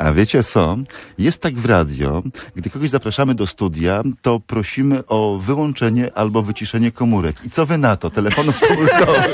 A wiecie co? Jest tak w radio, gdy kogoś zapraszamy do studia, to prosimy o wyłączenie albo wyciszenie komórek. I co wy na to? Telefonów komórkowych.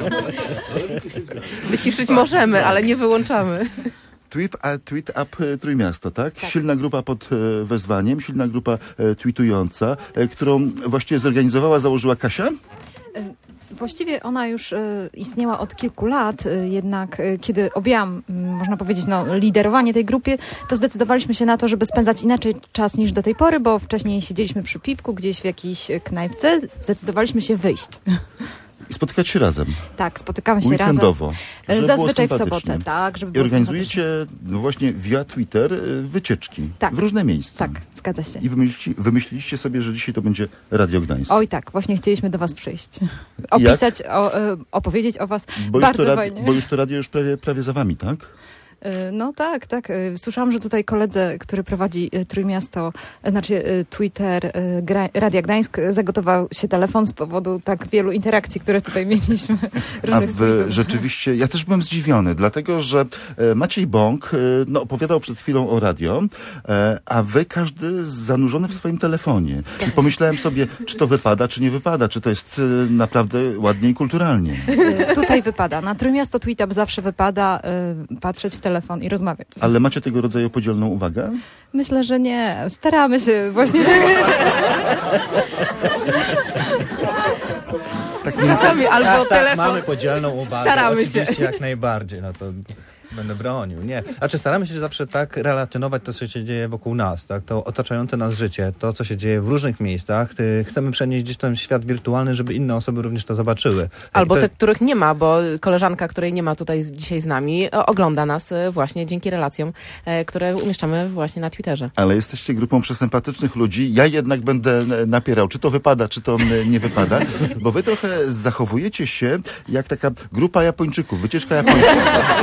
Wyciszyć możemy, ale nie wyłączamy. Tweet Up Trójmiasto, tak? Silna grupa pod wezwaniem, silna grupa tweetująca, którą właściwie zorganizowała, założyła Kasia? Właściwie ona już istniała od kilku lat, jednak kiedy objęłam, można powiedzieć, liderowanie tej grupie, to zdecydowaliśmy się na to, żeby spędzać inaczej czas niż do tej pory, bo wcześniej siedzieliśmy przy piwku gdzieś w jakiejś knajpce, zdecydowaliśmy się wyjść. I spotykać się razem. Tak, spotykamy się weekendowo, razem. Zazwyczaj w sobotę, tak, żeby było organizujecie właśnie via Twitter wycieczki w różne miejsca. Tak, zgadza się. I wymyśliliście sobie, że dzisiaj to będzie Radio Gdańsk. Oj tak, właśnie chcieliśmy do was przyjść. Opisać, opowiedzieć o was bardzo fajnie. Bo już to radio prawie za wami, tak? No tak. Słyszałam, że tutaj koledze, który prowadzi Trójmiasto, Twitter Radia Gdańsk, zagotował się telefon z powodu tak wielu interakcji, które tutaj mieliśmy. Rzeczywiście, ja też byłem zdziwiony, dlatego, że Maciej Bąk opowiadał przed chwilą o radio, a wy każdy zanurzony w swoim telefonie. I pomyślałem sobie, czy to wypada, czy nie wypada, czy to jest naprawdę ładnie i kulturalnie. Tutaj wypada. Na Trójmiasto Tweet Up zawsze wypada patrzeć w telefon i rozmawiać. Ale macie tego rodzaju podzielną uwagę? Myślę, że nie. Staramy się właśnie. Czasami albo telefon. Mamy podzielną uwagę. Staramy oczywiście się. Jak najbardziej. To będę bronił. Nie. Staramy się zawsze tak relacjonować to, co się dzieje wokół nas, tak? To otaczające nas życie, to, co się dzieje w różnych miejscach. Chcemy przenieść gdzieś ten świat wirtualny, żeby inne osoby również to zobaczyły. Albo te, których nie ma, bo koleżanka, której nie ma tutaj dzisiaj z nami, ogląda nas właśnie dzięki relacjom, które umieszczamy właśnie na Twitterze. Ale jesteście grupą przesympatycznych ludzi. Ja jednak będę napierał, czy to wypada, czy to nie wypada, bo wy trochę zachowujecie się jak taka grupa Japończyków, wycieczka japońska.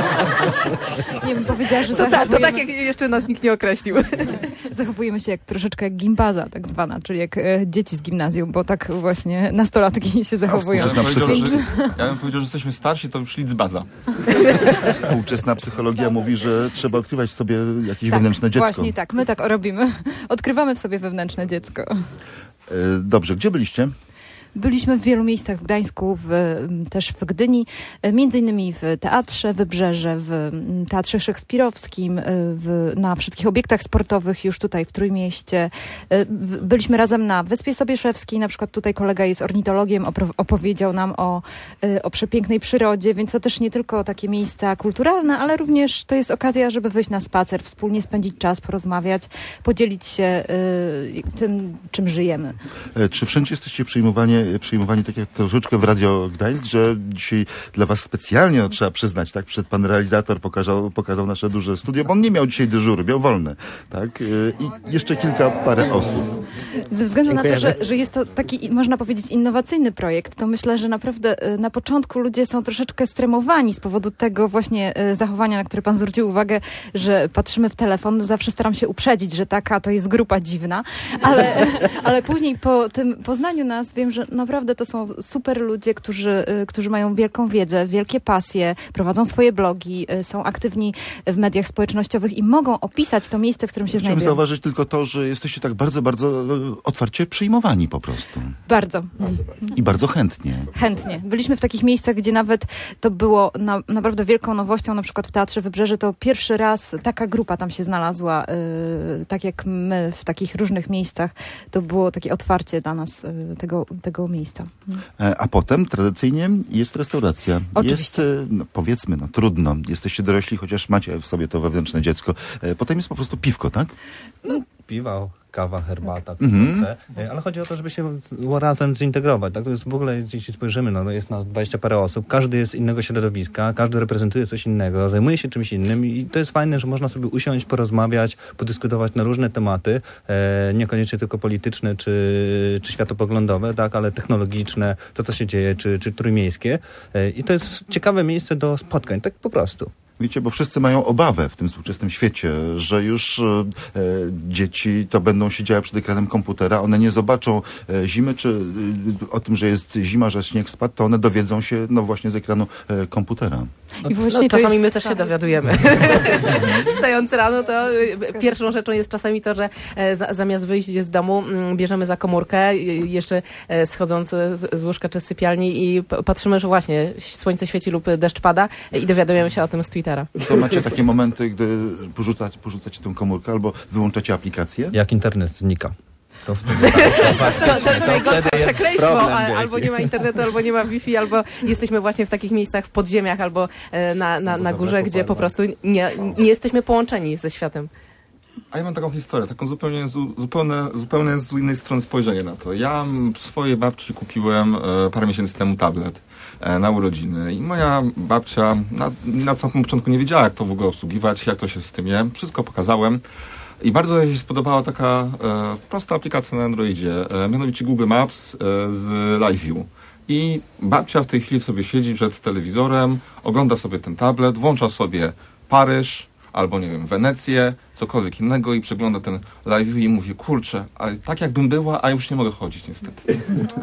Nie bym powiedziała, że to tak jak jeszcze nas nikt nie określił. Zachowujemy się troszeczkę jak gimbaza tak zwana, czyli jak dzieci z gimnazjum, bo tak właśnie nastolatki się zachowują. Ja bym powiedział, że jesteśmy starsi, to już liczbaza. Współczesna psychologia mówi, że trzeba odkrywać w sobie jakieś wewnętrzne dziecko. Właśnie tak, my tak robimy. Odkrywamy w sobie wewnętrzne dziecko. Dobrze, gdzie byliście? Byliśmy w wielu miejscach w Gdańsku, też w Gdyni, między innymi w Teatrze Wybrzeże, w Teatrze Szekspirowskim, na wszystkich obiektach sportowych już tutaj w Trójmieście. Byliśmy razem na Wyspie Sobieszewskiej, na przykład tutaj kolega jest ornitologiem, opowiedział nam o przepięknej przyrodzie, więc to też nie tylko takie miejsca kulturalne, ale również to jest okazja, żeby wyjść na spacer, wspólnie spędzić czas, porozmawiać, podzielić się tym, czym żyjemy. Czy wszędzie jesteście przyjmowani tak jak troszeczkę w Radio Gdańsk, że dzisiaj dla was specjalnie, trzeba przyznać, tak, przed pan realizator pokazał nasze duże studio, bo on nie miał dzisiaj dyżuru, miał wolne, tak, i jeszcze parę osób. Ze względu na to, że jest to taki, można powiedzieć, innowacyjny projekt, to myślę, że naprawdę na początku ludzie są troszeczkę stremowani z powodu tego właśnie zachowania, na które pan zwrócił uwagę, że patrzymy w telefon. Zawsze staram się uprzedzić, że taka to jest grupa dziwna, ale później po tym poznaniu nas wiem, że naprawdę to są super ludzie, którzy mają wielką wiedzę, wielkie pasje, prowadzą swoje blogi, są aktywni w mediach społecznościowych i mogą opisać to miejsce, w którym się znajdują. Chciałem zauważyć tylko to, że jesteście tak bardzo, bardzo otwarcie przyjmowani po prostu. Bardzo. I bardzo chętnie. Chętnie. Byliśmy w takich miejscach, gdzie nawet to było naprawdę wielką nowością, na przykład w Teatrze Wybrzeże, to pierwszy raz taka grupa tam się znalazła, tak jak my w takich różnych miejscach. To było takie otwarcie dla nas tego miejsca. A potem tradycyjnie jest restauracja. Oczywiście. Jest, powiedzmy, trudno. Jesteście dorośli, chociaż macie w sobie to wewnętrzne dziecko. Potem jest po prostu piwko, tak? Piwa, kawa, herbata, ale chodzi o to, żeby się razem zintegrować. Tak? To jest w ogóle, jeśli spojrzymy, jest na 20 parę osób, każdy jest z innego środowiska, każdy reprezentuje coś innego, zajmuje się czymś innym i to jest fajne, że można sobie usiąść, porozmawiać, podyskutować na różne tematy, niekoniecznie tylko polityczne czy światopoglądowe, tak? Ale technologiczne, to co się dzieje, czy trójmiejskie. I to jest ciekawe miejsce do spotkań, tak po prostu. Wiecie, bo wszyscy mają obawę w tym współczesnym świecie, że już dzieci to będą siedziały przed ekranem komputera, one nie zobaczą zimy, czy o tym, że jest zima, że śnieg spadł, to one dowiedzą się właśnie z ekranu komputera. I właśnie czasami my też się dowiadujemy. Wstając rano, to pierwszą rzeczą jest czasami to, że zamiast wyjść z domu, bierzemy za komórkę, jeszcze schodząc z łóżka czy z sypialni i patrzymy, że właśnie słońce świeci lub deszcz pada i dowiadujemy się o tym z Twittera. To macie takie momenty, gdy porzucacie tę komórkę albo wyłączacie aplikację? Jak internet znika. To wtedy To jest najgorsze przekleństwo. problem Albo nie ma internetu, albo nie ma Wi-Fi, albo jesteśmy właśnie w takich miejscach w podziemiach, albo na górze, gdzie po prostu nie jesteśmy połączeni ze światem. A ja mam taką historię, taką zupełnie z innej strony spojrzenie na to. Ja swojej babci kupiłem parę miesięcy temu tablet na urodziny i moja babcia na samym początku nie wiedziała, jak to w ogóle obsługiwać, jak to się z tym je. Wszystko pokazałem. I bardzo jej się spodobała taka prosta aplikacja na Androidzie, mianowicie Google Maps z Live View. I babcia w tej chwili sobie siedzi przed telewizorem, ogląda sobie ten tablet, włącza sobie Paryż, albo nie wiem, Wenecję, cokolwiek innego i przegląda ten live i mówi, kurczę, ale tak jakbym była, a już nie mogę chodzić niestety.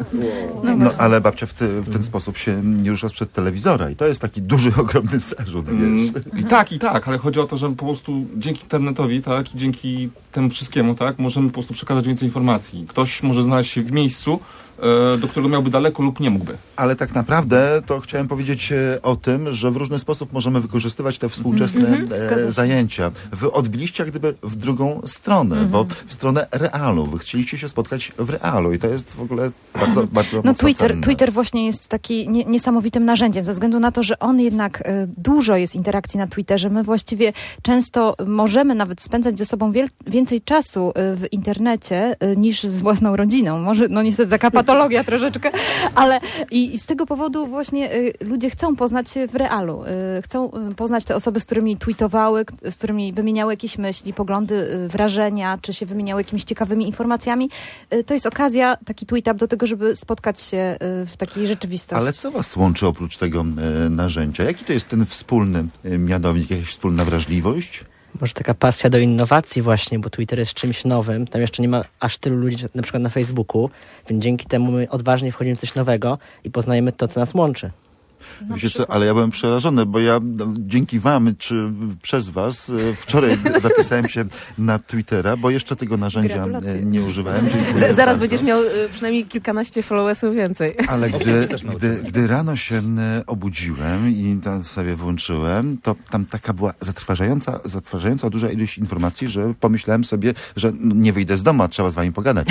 No ale babcia w ten sposób się nie rusza sprzed telewizora i to jest taki duży, ogromny zarzut, wiesz. I tak, ale chodzi o to, że po prostu dzięki internetowi, tak, i dzięki temu wszystkiemu, tak, możemy po prostu przekazać więcej informacji. Ktoś może znaleźć się w miejscu, do którego miałby daleko lub nie mógłby. Ale tak naprawdę to chciałem powiedzieć o tym, że w różny sposób możemy wykorzystywać te współczesne zajęcia. Wy odbiliście jak gdyby w drugą stronę, bo w stronę realu. Wy chcieliście się spotkać w realu i to jest w ogóle bardzo, bardzo No mocno cenne. Twitter właśnie jest taki niesamowitym narzędziem, ze względu na to, że on jednak dużo jest interakcji na Twitterze. My właściwie często możemy nawet spędzać ze sobą więcej czasu w internecie niż z własną rodziną. Może, no niestety taka patologia troszeczkę, ale i z tego powodu właśnie ludzie chcą poznać się w realu. Chcą poznać te osoby, z którymi tweetowały, z którymi wymieniały jakieś myśli, poglądy, wrażenia, czy się wymieniały jakimiś ciekawymi informacjami. To jest okazja, taki tweet-up do tego, żeby spotkać się w takiej rzeczywistości. Ale co was łączy oprócz tego narzędzia? Jaki to jest ten wspólny mianownik? Jakaś wspólna wrażliwość? Może taka pasja do innowacji właśnie, bo Twitter jest czymś nowym. Tam jeszcze nie ma aż tylu ludzi, na przykład na Facebooku, więc dzięki temu my odważnie wchodzimy w coś nowego i poznajemy to, co nas łączy. Wiecie co, ale ja byłem przerażony, bo ja dzięki wam, czy przez was, wczoraj zapisałem się na Twittera, bo jeszcze tego narzędzia nie używałem. Dziękuję Zaraz bardzo. będziesz miał przynajmniej kilkanaście followersów więcej. Ale gdy rano się obudziłem i tam sobie włączyłem, to tam taka była zatrważająca duża ilość informacji, że pomyślałem sobie, że nie wyjdę z domu, a trzeba z wami pogadać.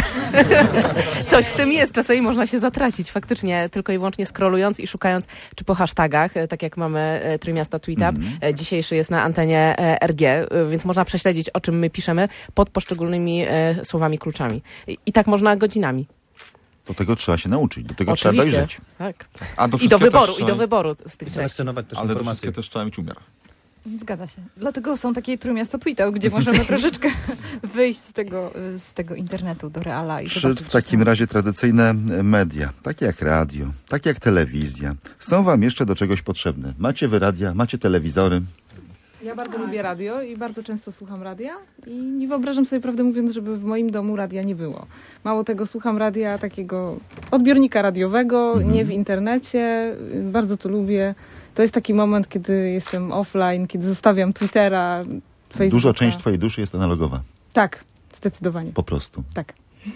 Coś w tym jest. Czasami można się zatracić faktycznie, tylko i wyłącznie scrollując i szukając, czy po hashtagach, tak jak mamy Trójmiasto Tweetup. Dzisiejszy jest na antenie RG, więc można prześledzić, o czym my piszemy pod poszczególnymi słowami, kluczami. I tak można godzinami. Do tego trzeba się nauczyć, do tego Oczywiście. trzeba dojrzeć. Tak. A I do wyboru z tych treści. Selekcjonować też Ale do informacje. wszystkiego też trzeba mieć umiar. Zgadza się. Dlatego są takie Trójmiasto Tweetów, gdzie możemy troszeczkę wyjść z tego internetu do reala. I Czy zobaczyć, w takim razie tradycyjne media, takie jak radio, takie jak telewizja, są wam jeszcze do czegoś potrzebne? Macie wy radia, macie telewizory? Ja bardzo lubię radio i bardzo często słucham radia i nie wyobrażam sobie, prawdę mówiąc, żeby w moim domu radia nie było. Mało tego, słucham radia takiego odbiornika radiowego, nie w internecie. Bardzo to lubię. To jest taki moment, kiedy jestem offline, kiedy zostawiam Twittera, Facebooka. Duża część twojej duszy jest analogowa. Tak, zdecydowanie. Po prostu. Tak.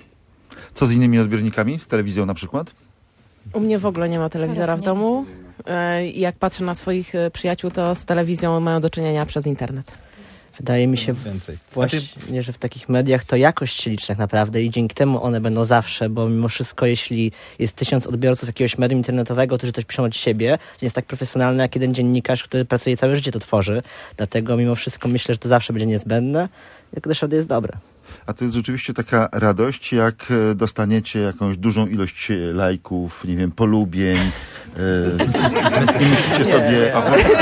Co z innymi odbiornikami? Z telewizją na przykład? U mnie w ogóle nie ma telewizora Coraz w domu. I jak patrzę na swoich przyjaciół, to z telewizją mają do czynienia przez internet. Wydaje mi się Więcej. właśnie, że w takich mediach to jakość się liczy tak naprawdę i dzięki temu one będą zawsze, bo mimo wszystko, jeśli jest 1000 odbiorców jakiegoś medium internetowego, którzy coś piszą od siebie, to nie jest tak profesjonalne jak jeden dziennikarz, który pracuje całe życie, to tworzy. Dlatego mimo wszystko myślę, że to zawsze będzie niezbędne, tylko też wtedy jest dobre. A to jest rzeczywiście taka radość, jak dostaniecie jakąś dużą ilość lajków, nie wiem, polubień. I myślicie sobie...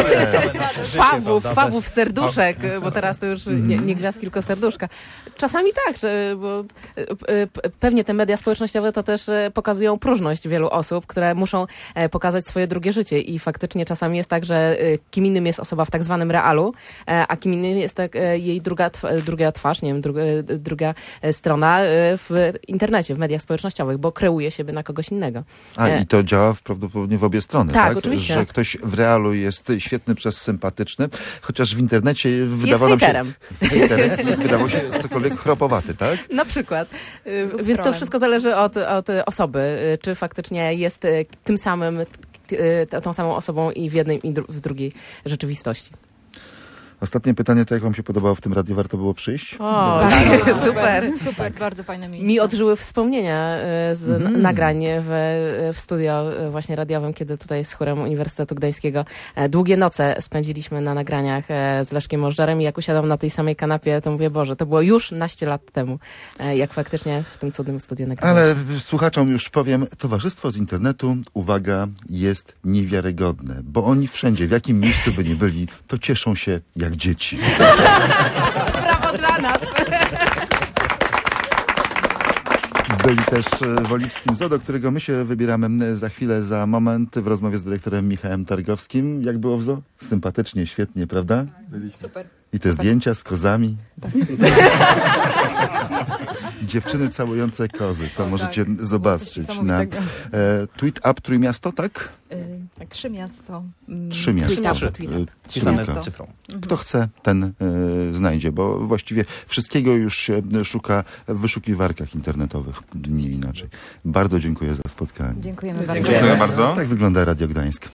Fawów, serduszek, bo teraz to już nie gwiazd, tylko serduszka. Czasami tak, bo pewnie te media społecznościowe to też pokazują próżność wielu osób, które muszą pokazać swoje drugie życie i faktycznie czasami jest tak, że kim innym jest osoba w tak zwanym realu, a kim innym jest jej druga twarz, nie wiem, druga strona w internecie, w mediach społecznościowych, bo kreuje siebie na kogoś innego. I to działa prawdopodobnie w obie strony, tak? Tak, oczywiście. Że ktoś w realu jest świetny przez sympatyczny, chociaż w internecie wydawał się cokolwiek chropowaty, tak? Na przykład. Więc to wszystko zależy od osoby, czy faktycznie jest tym samym, tą samą osobą i w jednej i w drugiej rzeczywistości. Ostatnie pytanie, to jak wam się podobało w tym radiu, warto było przyjść? O, super. Bardzo fajne miejsce. Mi odżyły wspomnienia z nagrań w studio właśnie radiowym, kiedy tutaj z chórem Uniwersytetu Gdańskiego długie noce spędziliśmy na nagraniach z Leszkiem Możdżerem i jak usiadłam na tej samej kanapie, to mówię, Boże, to było już naście lat temu, jak faktycznie w tym cudnym studiu nagraliśmy. Ale słuchaczom już powiem, towarzystwo z internetu, uwaga, jest niewiarygodne, bo oni wszędzie, w jakim miejscu by nie byli, to cieszą się jak dzieci. Brawo dla nas! Byli też w Oliwskim Zoo, do którego my się wybieramy za chwilę, za moment, w rozmowie z dyrektorem Michałem Targowskim. Jak było w zoo? Sympatycznie, świetnie, prawda? Super. I te zdjęcia z kozami. Tak. Dziewczyny całujące kozy, to możecie zobaczyć na Tweet Up Trójmiasto, tak? Tak, Trójmiasto. Trójmiasto. Ciśniemy cyfrą. Kto chce, ten znajdzie, bo właściwie wszystkiego już się szuka w wyszukiwarkach internetowych, nie inaczej. Bardzo dziękuję za spotkanie. Dziękujemy bardzo. Dziękuję bardzo. Tak wygląda Radio Gdańsk.